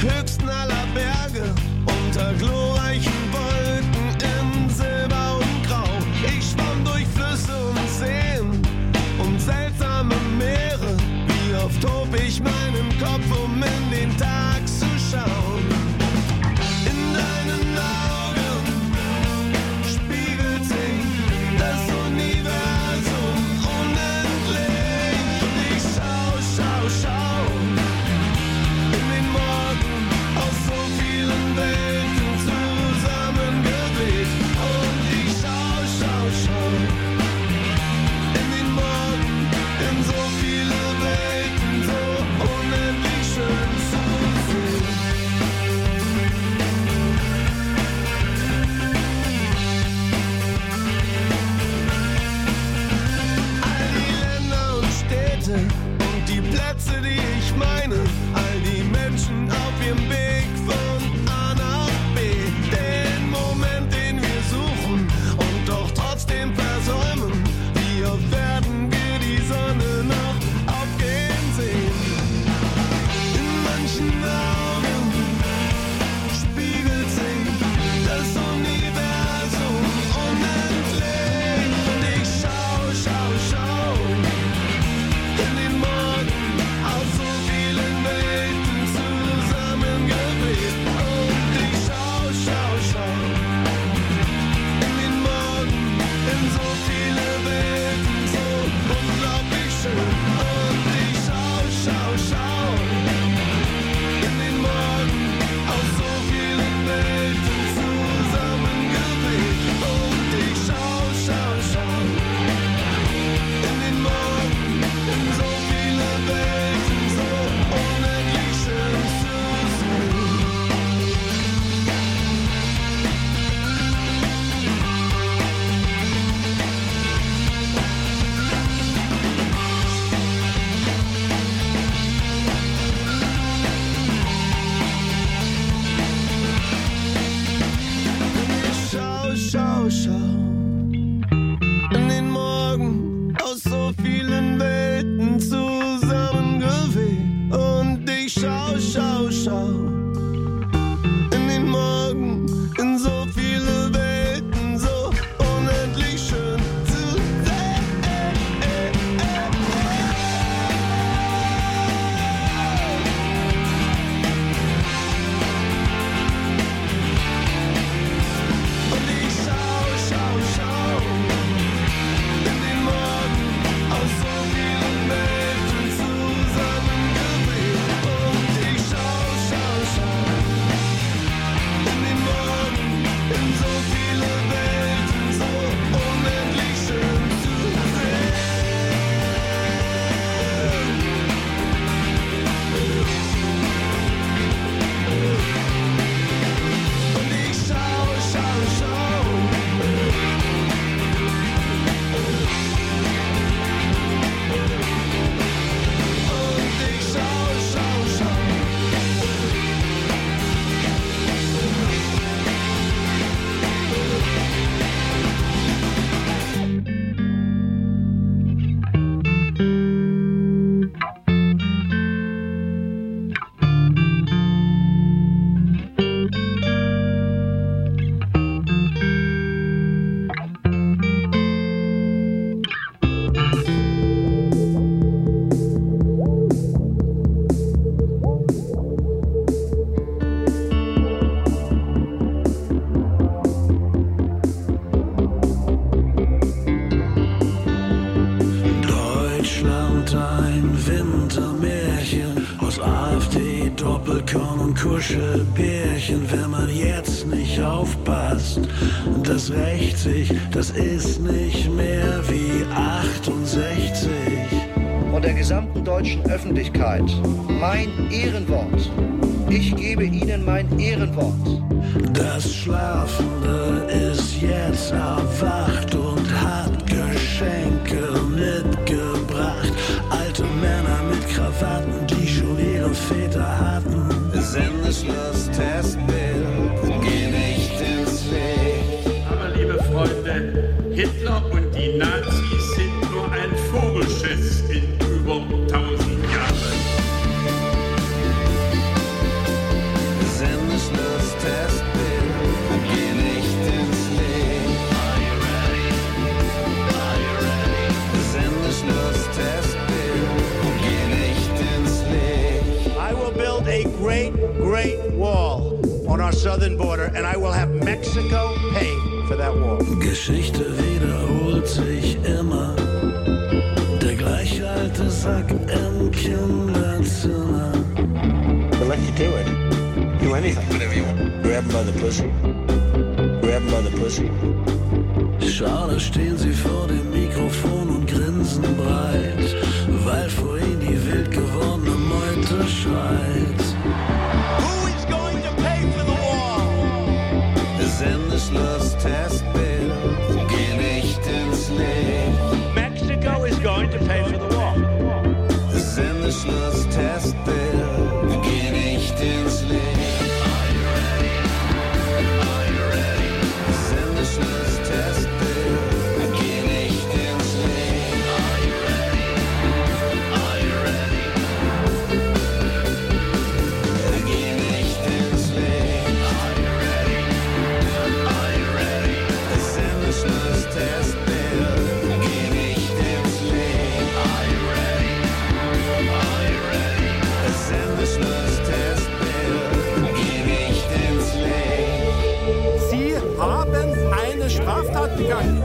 höchsten aller Berge, unter glorreichen Wolken in Silber und Grau. Ich schwamm durch Flüsse und Seen und seltsame Meere. Wie oft hob ich meinen Kopf, um in den Tag zu schauen. In deinen Augen spiegelt sich das Universum unendlich. Und ich schau in den Morgen aus so vielen Welten zusammengewebt. Und ich schau in den Morgen in so viele Welten, so unendlich schön zu sehen. All die Länder und Städte und die Plätze, die ich meine, all die Menschen auf ihrem Weg von A nach B, den Moment, den wir suchen und doch trotzdem versäumen. Wie oft werden wir die Sonne noch aufgehen sehen? In manchen Augen spiegelt sich das Universum unendlich. Und ich schau in den Morgen aus so vielen Welten zusammengewebt. Und ich schau in den Morgen in so viele Welten, so unglaublich schön. Und ich schau in den Morgen aus so vielen Welten zusammengewebt. Und ich schau in den Morgen in so viele Welten, so unendlich schön zu sehen. Schau in den Morgen aus so vielen Welten zusammengewebt. Und ich schau in den Morgen in so viele Welten, so unendlich schön zu sehen. Und ich schau in den Morgen aus so vielen Welten zusammengewebt. Und ich schau in den Morgen in so viele Welten, so unendlich schön zu sehen. Und ich schau Deutschland, ein Wintermärchen aus AfD, Doppelkorn und Kuschelbärchen. Wenn man jetzt nicht aufpasst, das rächt sich, das ist nicht mehr wie 68. Und der gesamten deutschen Öffentlichkeit mein Ehrenwort. Ich gebe Ihnen mein Ehrenwort. Das Schlafende ist jetzt erwacht und hat Geschenke mitgebracht. Alte Männer mit Krawatten, die schon ihre Väter hatten. Sendeschluss, Testbild, geh nicht ins Licht. Aber liebe Freunde, Hitler und die Nazis sind nur ein Vogelschiss in über 1000 Jahren. a great, great wall on our southern border, and I will have Mexico pay for that wall. Geschichte wiederholt sich immer. Der gleiche alte Sack im Kinderzimmer. We'll let you do it. Do anything. Whatever you want. Grab him by the pussy. Grab him by the pussy. Schau, da stehen sie vor dem Mikrofon und grinsen breit, weil vor ihnen die wild gewordene Meute schreit. Who is going to pay for the wall? Sendeschluss Testbild, geh nicht ins Licht. Mexico is going to pay for the wall. Sendeschluss Testbild, geh nicht ins Licht. Are you ready? Are you ready? Sendeschluss Testbild, geh nicht ins Licht. Are you ready? Are you ready? Geh nicht ins Licht. Are you ready? Are you ready? Sendeschluss Testbild, geh nicht ins Licht. Are you ready? Are you ready? Sendeschluss Testbild, geh nicht ins Licht. Sie haben eine Straftat begangen.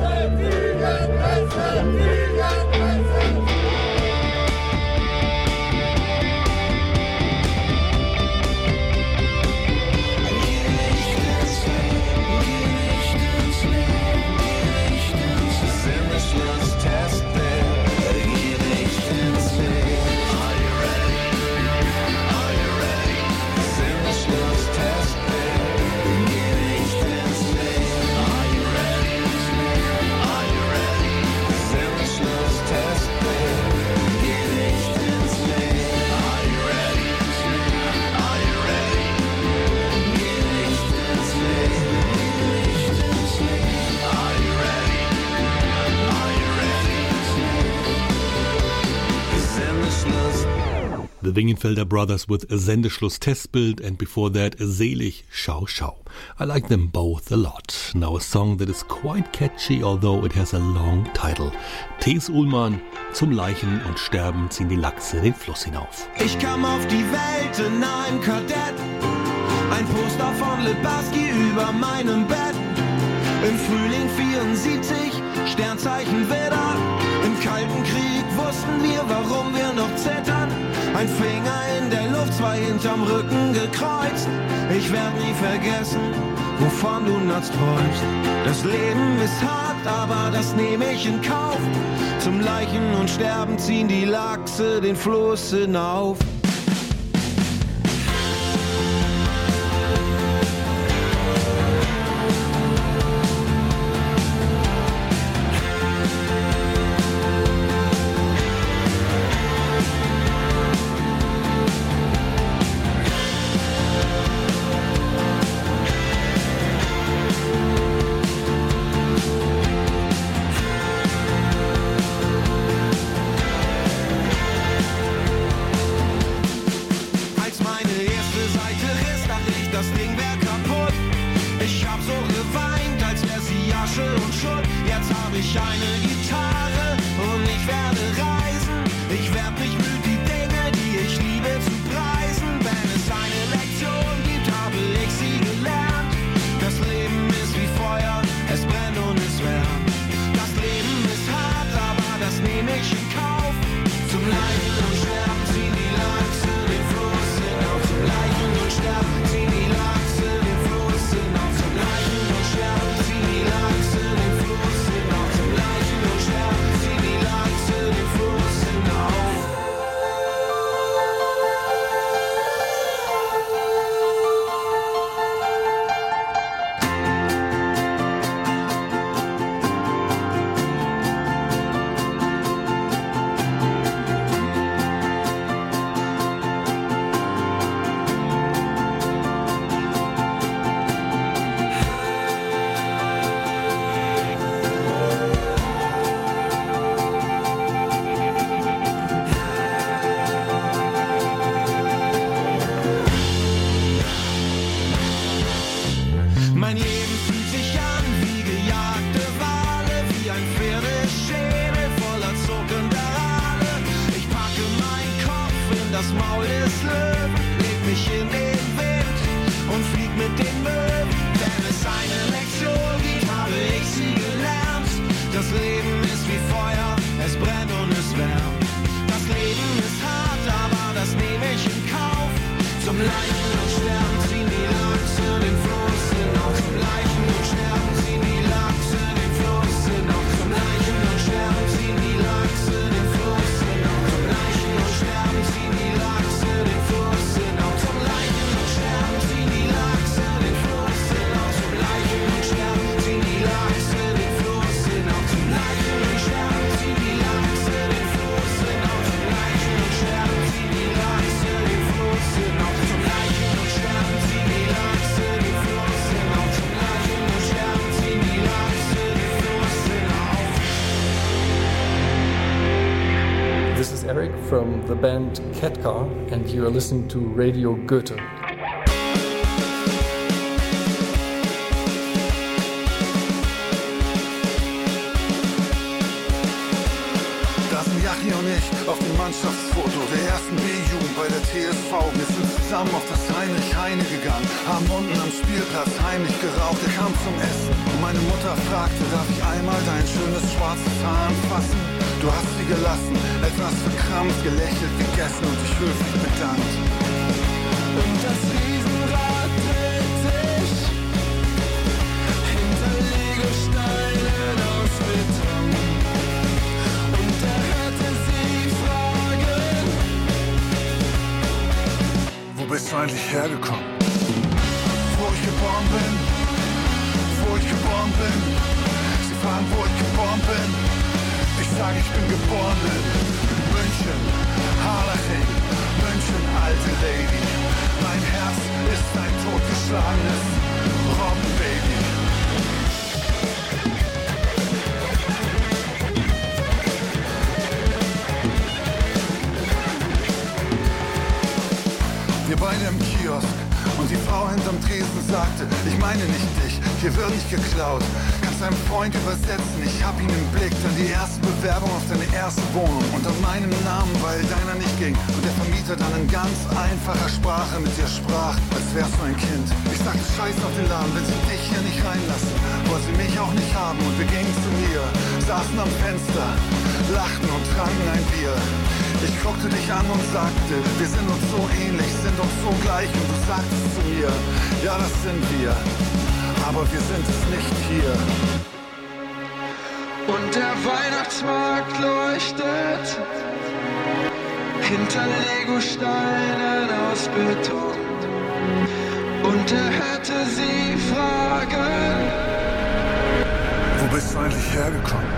Sendeschluss Testbild, geh nicht ins Licht. Are you ready? Are you ready? Sendeschluss Testbild, geh nicht ins Licht. Are you ready? Are you ready? Sendeschluss Testbild, geh nicht ins Licht. Are you ready? Are you ready? Geh nicht ins Licht. Are you ready? The Wingenfelder Brothers with Sendeschluss Testbild, and before that Selig Schau Schau. I like them both a lot. Now a song that is quite catchy, although it has a long title. T.S. Ullmann, zum Leichen und Sterben ziehen die Lachse den Fluss hinauf. Ich kam auf die Welt in einem Kadett, ein Poster von Littbarski über meinem Bett. Im Frühling 74, Sternzeichen Widder. Im Kalten Krieg wussten wir, warum wir noch zittern. Ein Finger in der Luft, zwei hinterm Rücken gekreuzt. Ich werd nie vergessen, wovon du nachts träumst. Das Leben ist hart, aber das nehme ich in Kauf. Zum Leichen und Sterben ziehen die Lachse den Fluss hinauf. Sterben ziehen die Lachse den Fluss hinauf. Zum Leichen und Sterben Zum Leichen und Sterben ziehen die Lachse den Fluss hinauf. Zum Leichen und Sterben ziehen die Lachse den Fluss hinauf. Zum Leichen und Sterben ziehen die Lachse den Fluss hinauf. Zum Leichen und Sterben ziehen die Lachse den Fluss hinauf. Zum Leichen und Sterben ziehen die Lachse den Fluss hinauf. Zum Leichen und Sterben ziehen die Lachse den Fluss hinauf. Zum Leichen und Sterben ziehen die Lachse den Fluss hinauf. Zum Leichen und Sterben ziehen die Lachse den Fluss hinauf. Zum Leichen und Sterben ziehen die Lachse den Fluss hinauf. Zum Leichen und Sterben ziehen die Lachse den Fluss hinauf. This is Eric from the band Ketka, and you are listening to Radio Goethe. Da sind Yachi und ich auf dem Mannschaftsfoto der ersten B-Jugend bei der TSV. Wir sind zusammen auf das Heinrich-Heine gegangen, haben unten am Spielplatz heimlich geraucht. Er kam zum Essen und meine Mutter fragte, darf ich einmal dein schönes schwarzes Haar anfassen? Du hast sie gelassen, etwas verkrampft, gelächelt, gegessen und dich höflich bedankt. Und das Riesenrad dreht sich hinter Legosteinen aus Beton. Und er hörte sie fragen: Wo bist du eigentlich hergekommen? Wo ich geboren bin, wo ich geboren bin. Sie fragen, wo ich geboren bin. Ich sage, ich bin geboren in München, Harlaching, München, alte Lady. Mein Herz ist ein totgeschlagenes Robbenbaby. Wir beide im Kiosk und die Frau hinterm Tresen sagte, ich meine nicht dich, hier wird nicht geklaut. Kannst deinem Freund übersetzen, ich hab ihn im Blick. Dann die erste Bewerbung auf deine erste Wohnung unter meinem Namen, weil deiner nicht ging. Und der Vermieter dann in ganz einfacher Sprache mit dir sprach, als wärst du ein Kind. Ich sagte, scheiß auf den Laden, wenn sie dich hier nicht reinlassen, wollen sie mich auch nicht haben. Und wir gingen zu mir, saßen am Fenster, lachten und tranken ein Bier. Ich guckte dich an und sagte, wir sind uns so ähnlich, sind uns so gleich. Und du sagtest zu mir, ja, das sind wir, aber wir sind es nicht hier. Und der Weihnachtsmarkt leuchtet hinter Legosteinen aus Beton. Und er hörte sie fragen: Wo bist du eigentlich hergekommen?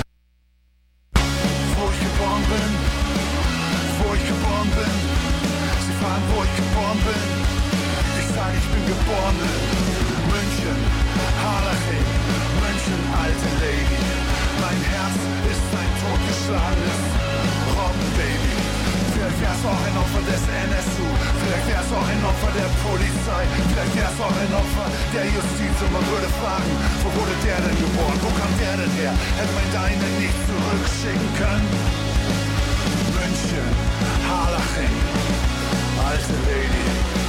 Wo ich geboren bin, wo ich geboren bin. Sie fragen, wo ich geboren bin. Ich sage, ich bin geboren in München, Harlaching, München, alte Lady. Mein Herz ist ein totgeschlagenes Robbenbaby. Vielleicht wär's auch ein Opfer des NSU, vielleicht wär's auch ein Opfer der Polizei, vielleicht wär's auch ein Opfer der Justiz. Und man würde fragen, wo wurde der denn geboren, wo kam der denn her? Hätte man deine nicht zurückschicken können? München, Harlaching, alte Lady.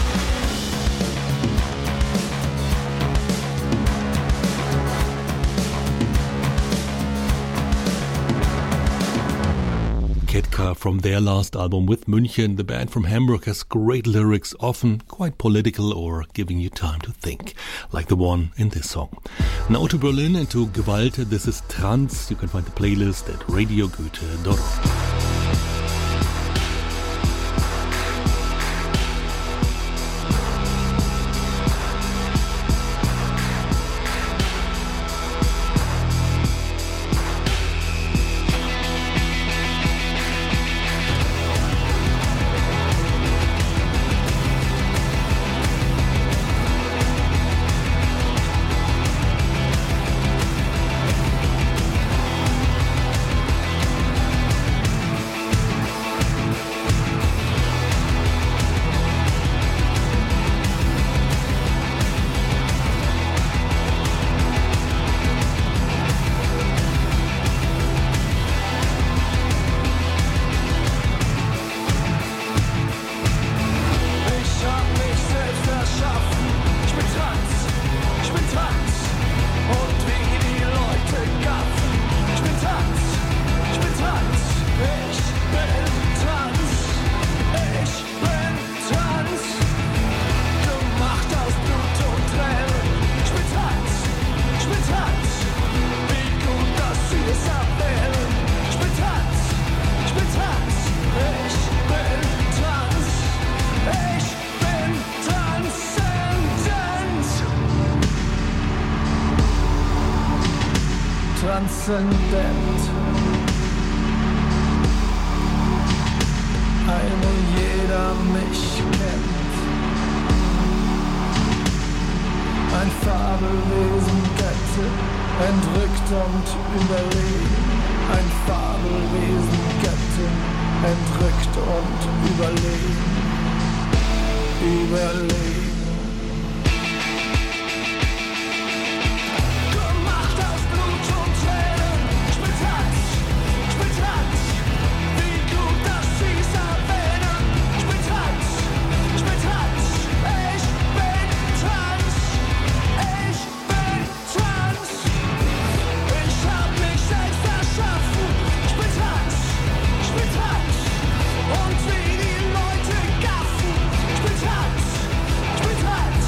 Ketka from their last album with München. The band from Hamburg has great lyrics, often quite political or giving you time to think, like the one in this song. Now to Berlin and to Gewalt. This is Trans. You can find the playlist at radiogoethe.org. transzendent. Weil jeder mich kennt. Ein Fabelwesen, Göttin, entrückt und überlegen. Ein Fabelwesen, Göttin, entrückt und überlegen. Überlegen. Gemacht aus Blut und Tränen, Spitz, wie gut, dass sie's erwähnen. Spitz, ich bin trans, ich bin trans. Ich hab mich selbst erschaffen. Ich bin trans, und wie die Leute gaffen. Ich bin trans, ich bin trans.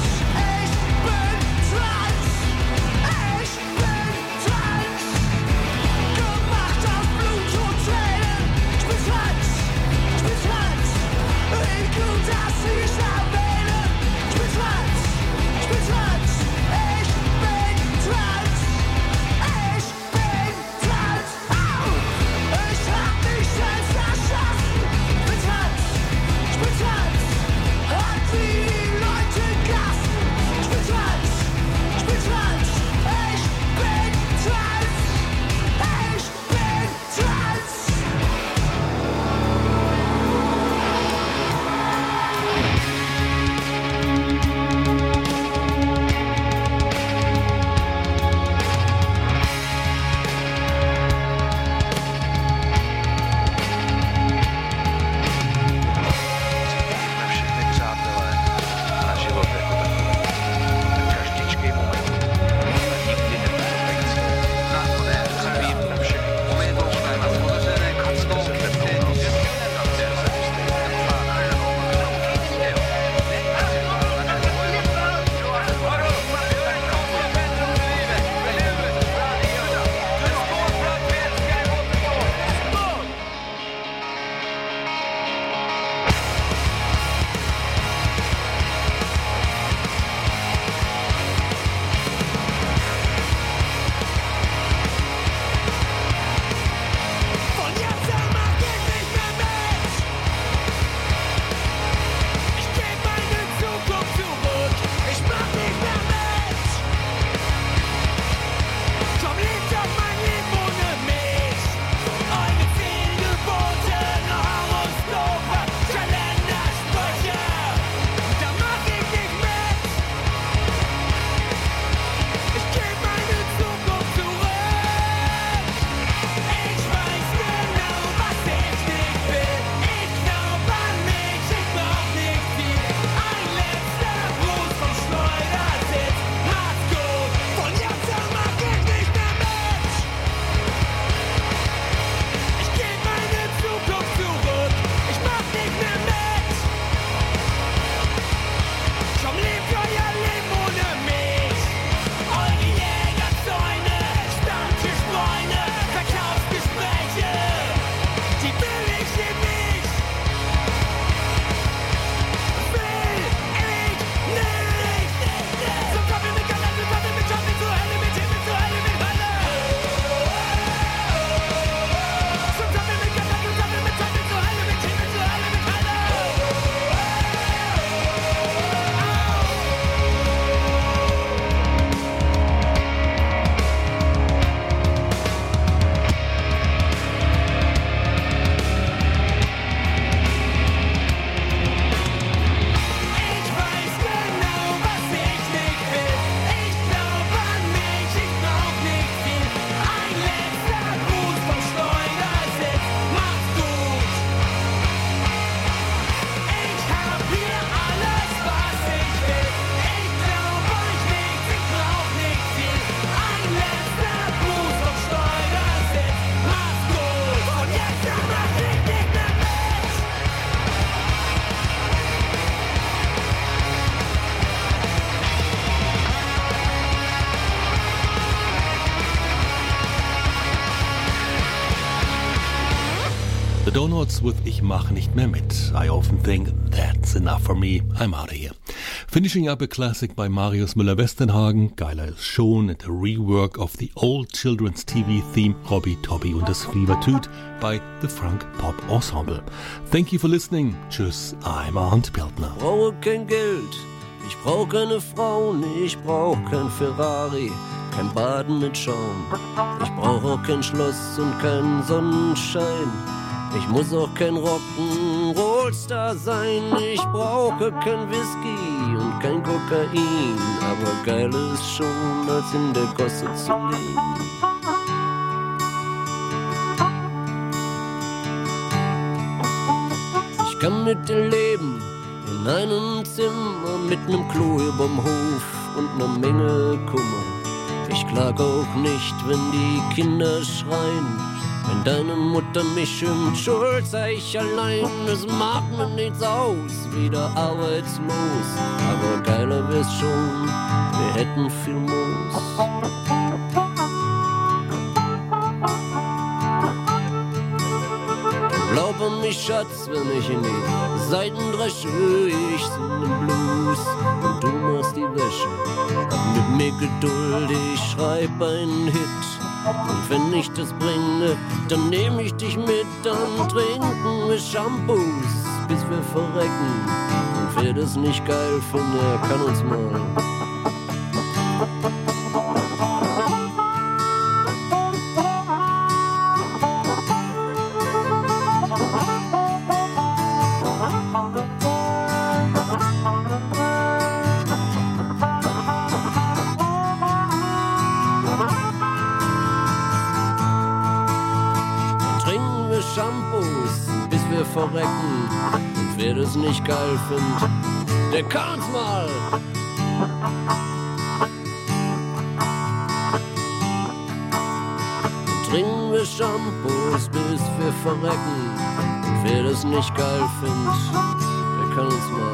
Gemacht aus Blut und Tränen. Ich bin trans, wie gut, dass sie's erwähnen. Ich bin trans, ich bin trans. Ich hab mich selbst erschaffen. Ich bin trans, und wie die Leute gaffen. Ich bin trans, ich bin trans. Všechny přátelé na život jako takové. Každičký moment. Nikdy nebudu pejci. Nakonec vím na všechno. Umytou jsme na otevřené kackou. Von jetzt an mach ich nicht mehr mit. Ich geb meine Zukunft zurück. Ich mach nicht mehr mit. Komm, lebt doch mein Leben ohne mich. Eure 10 Gebote, Horoskope, Kalendersprüche. Da mach ich nicht mit. Ich geb meine Zukunft zurück. Ich weiß genau, was ich nicht will. Ich glaub an mich, ich brauch nicht viel. Ein letzter Gruß vom Schleudersitz. Macht's gut, von jetzt an mach ich nicht mehr mit. Ich geb meine Zukunft zurück. Ich mach nicht mehr mit. Komm, lebt euer Leben ohne mich. Eure Jägerzäune, Stammtischbräune, Verkaufsgespräche, die will ich hier nicht. Will ich nicht. So kommen wir mit Galaxie, kommen mit Johnny zu Hölle, mit Himmel zu Hölle, mit Hölle. So kommen wir mit Galaxie, kommen mit Johnny zu Hölle, mit Himmel zu Hölle, mit Hölle. Ich weiß genau, was ich nicht will. Ich glaub an mich, ich brauch nicht viel. Ein letzter Gruß vom Schleudersitz. Macht's gut. Ich hab hier alles, was ich will. Ich glaub euch nichts, ich brauch nicht viel. Ein letzter Gruß vom Schleudersitz. Macht's gut. Und jetzt mach ich nicht mehr mit. The Donuts with Ich mach nicht mehr mit. I often think that's enough for me. I'm out of here. Finishing up a classic by Marius Müller-Westernhagen, geiler ist schon, and a rework of the old children's TV theme Robby Tobby und das Fiebertüt by the Frank Pop Ensemble. Thank you for listening. Tschüss, I'm Arndt Piltner. Ich brauche kein Geld, ich brauche keine Frauen, ich brauche kein Ferrari, kein Baden mit Schaum. Ich brauche auch kein Schloss und keinen Sonnenschein. Ich muss auch kein Rock'n'Roll-Star sein. Ich brauche kein Whisky und kein Kokain. Aber geil ist schon, als in der Gosse zu liegen. Ich kann mit dir leben in einem Zimmer mit nem Klo überm Hof und ner Menge Kummer. Ich klag auch nicht, wenn die Kinder schreien. Wenn deine Mutter mich schimpft, schuld sei ich allein. Es macht mir nichts aus, wieder arbeitslos. Aber geiler wär's schon, wir hätten viel Moos. Glaub an mich, Schatz, wenn ich in die Seiten dresche. Ich sing den Blues und du machst die Wäsche. Hab mit mir Geduld, ich schreib einen Hit. Und wenn ich das bringe, dann nehm ich dich mit. Dann trinken wir Shampoos, bis wir verrecken. Und wer das nicht geil findet, der kann uns mal. Verrecken. Und wer das nicht geil findet, der kann's mal. Trinken wir Shampoos, bis wir verrecken. Und wer das nicht geil findet, der kann uns mal.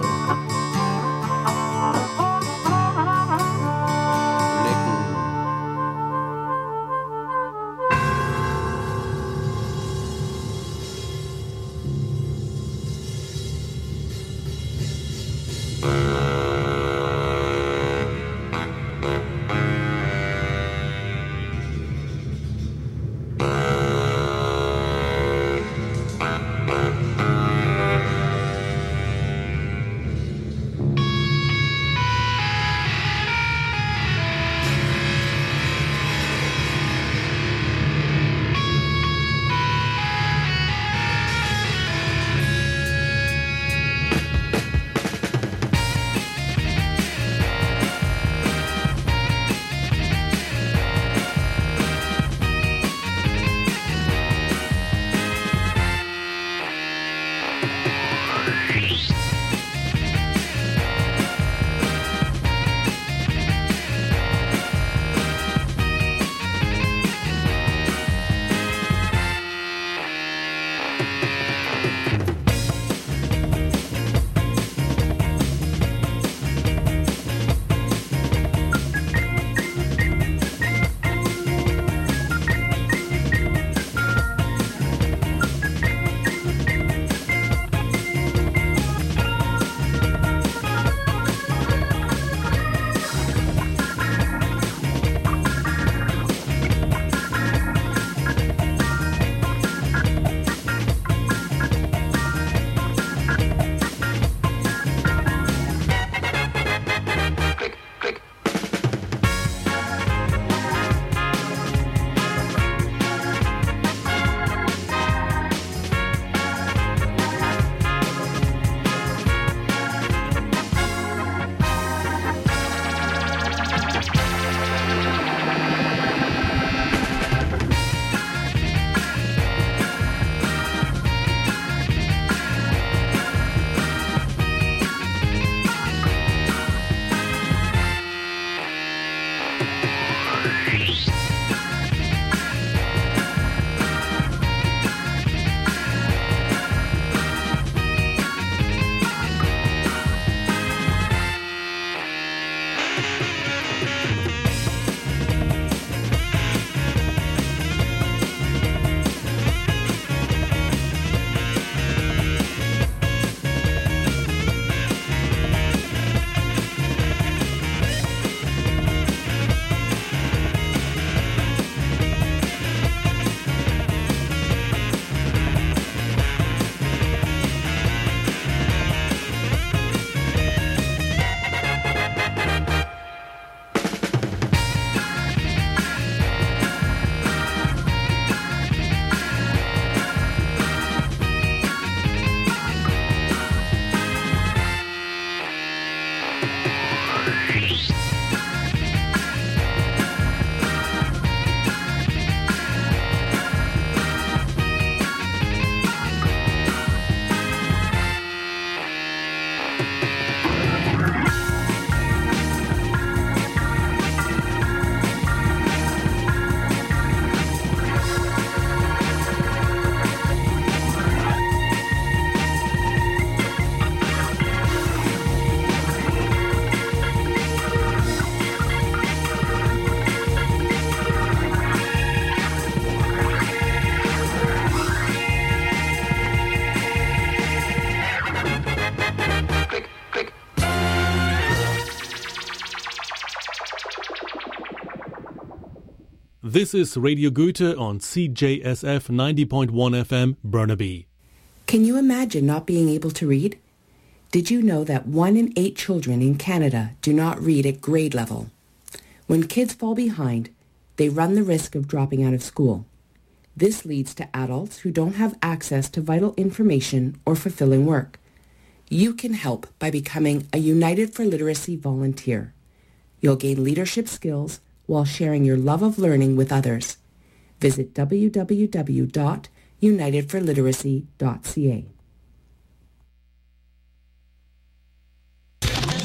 This is Radio Goethe on CJSF 90.1 FM, Burnaby. Can you imagine not being able to read? Did you know that 1 in 8 children in Canada do not read at grade level? When kids fall behind, they run the risk of dropping out of school. This leads to adults who don't have access to vital information or fulfilling work. You can help by becoming a United for Literacy volunteer. You'll gain leadership skills while sharing your love of learning with others. Visit www.unitedforliteracy.ca.